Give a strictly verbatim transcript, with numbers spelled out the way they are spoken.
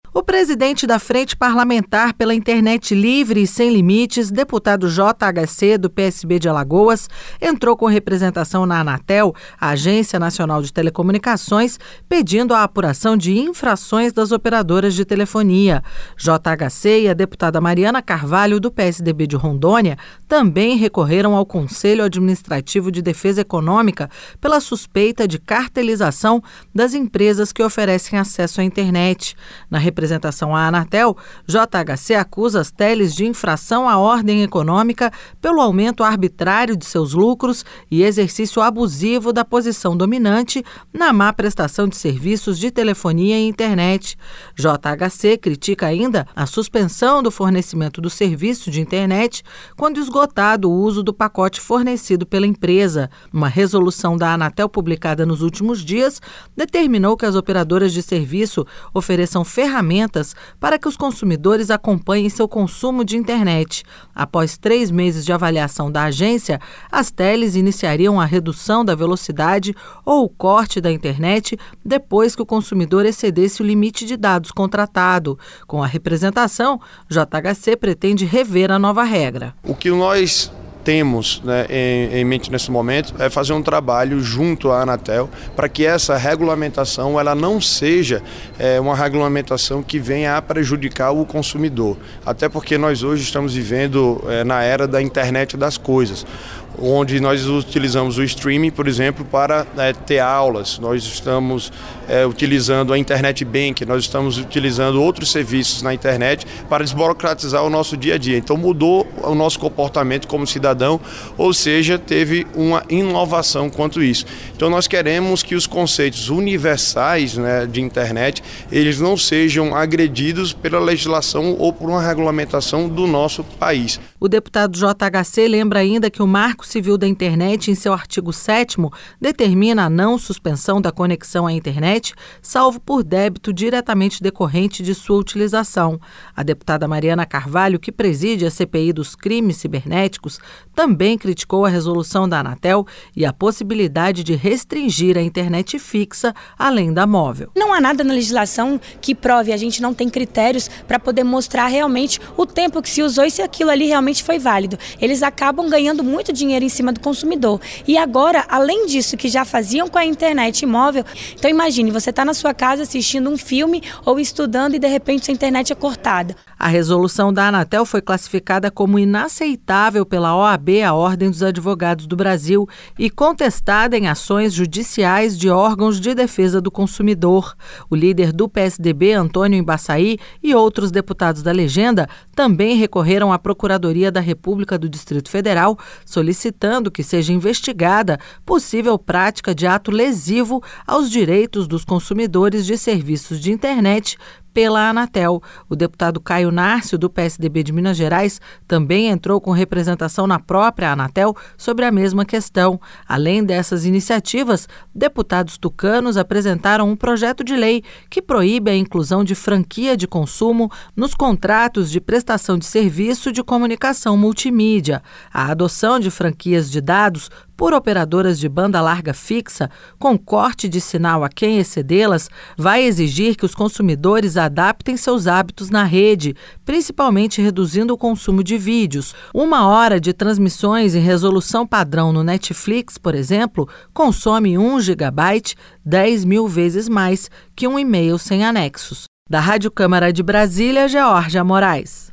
O presidente da Frente Parlamentar pela Internet Livre e Sem Limites, deputado J H C, do P S B de Alagoas, entrou com representação na Anatel, a Agência Nacional de Telecomunicações, pedindo a apuração de infrações das operadoras de telefonia. J H C e a deputada Mariana Carvalho, do P S D B de Rondônia, também recorreram ao Conselho Administrativo de Defesa Econômica pela suspeita de cartelização das empresas que oferecem acesso à internet. Na representação à Anatel, J H C acusa as teles de infração à ordem econômica pelo aumento arbitrário de seus lucros e exercício abusivo da posição dominante na má prestação de serviços de telefonia e internet. J H C critica ainda a suspensão do fornecimento do serviço de internet quando esgotado o uso do pacote fornecido pela empresa. Uma resolução da Anatel publicada nos últimos dias determinou que as operadoras de serviço ofereçam ferramentas para que os consumidores acompanhem seu consumo de internet. Após três meses de avaliação da agência, as teles iniciariam a redução da velocidade ou o corte da internet depois que o consumidor excedesse o limite de dados contratado. Com a representação, J H C pretende rever a nova regra. O que nós temos, né, em, em mente nesse momento é fazer um trabalho junto à Anatel para que essa regulamentação ela não seja é, uma regulamentação que venha a prejudicar o consumidor, até porque nós hoje estamos vivendo é, na era da internet das coisas, onde nós utilizamos o streaming, por exemplo, para é, ter aulas, nós estamos é, utilizando a internet bank, nós estamos utilizando outros serviços na internet para desburocratizar o nosso dia a dia. Então mudou o nosso comportamento como cidadão, ou seja, teve uma inovação quanto isso. Então nós queremos que os conceitos universais, né, de internet, eles não sejam agredidos pela legislação ou por uma regulamentação do nosso país. O deputado J H C lembra ainda que o Marco Civil da Internet, em seu artigo sétimo, determina a não suspensão da conexão à internet, salvo por débito diretamente decorrente de sua utilização. A deputada Mariana Carvalho, que preside a C P I dos crimes cibernéticos, também criticou a resolução da Anatel e a possibilidade de restringir a internet fixa além da móvel. Não há nada na legislação que prove, a gente não tem critérios para poder mostrar realmente o tempo que se usou e se aquilo ali realmente foi válido. Eles acabam ganhando muito dinheiro em cima do consumidor. E agora, além disso que já faziam com a internet móvel, então imagine, você está na sua casa assistindo um filme ou estudando e de repente sua internet é cortada. A resolução da Anatel foi classificada como inaceitável pela O A B, a Ordem dos Advogados do Brasil, e contestada em ações judiciais de órgãos de defesa do consumidor. O líder do P S D B, Antônio Embaçaí, e outros deputados da legenda também recorreram à Procuradoria da República do Distrito Federal, solicitando que seja investigada possível prática de ato lesivo aos direitos dos consumidores de serviços de internet pela Anatel. O deputado Caio Nárcio, do P S D B de Minas Gerais, também entrou com representação na própria Anatel sobre a mesma questão. Além dessas iniciativas, deputados tucanos apresentaram um projeto de lei que proíbe a inclusão de franquia de consumo nos contratos de prestação de serviço de comunicação multimídia. A adoção de franquias de dados por operadoras de banda larga fixa, com corte de sinal a quem excedê-las, vai exigir que os consumidores adaptem seus hábitos na rede, principalmente reduzindo o consumo de vídeos. Uma hora de transmissões em resolução padrão no Netflix, por exemplo, consome um gigabyte, dez mil vezes mais que um e-mail sem anexos. Da Rádio Câmara de Brasília, Geórgia Moraes.